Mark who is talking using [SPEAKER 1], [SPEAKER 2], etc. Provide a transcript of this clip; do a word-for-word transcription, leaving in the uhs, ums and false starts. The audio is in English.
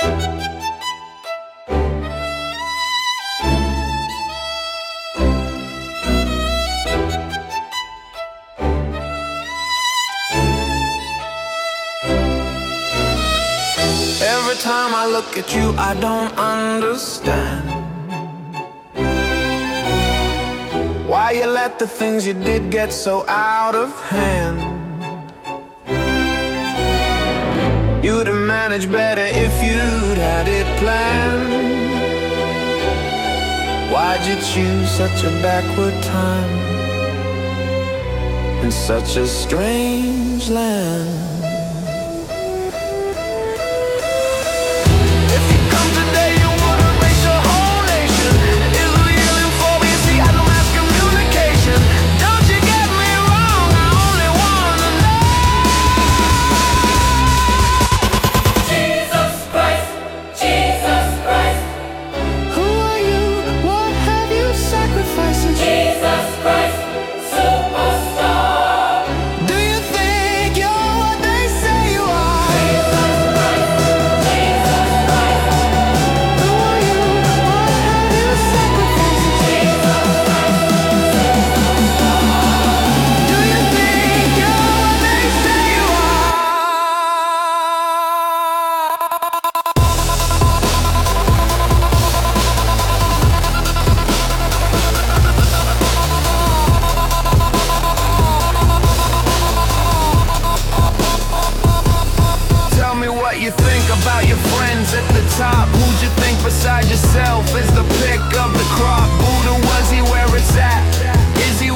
[SPEAKER 1] Every time I look at you, I don't understand why you let the things you did get so out of hand. You'd have managed better if you'd had it planned. Why'd you choose such a backward time in such a strange land? You think about your friends at the top. Who'd you think beside yourself is the pick of the crop? Buddha, was he where it's at? Is he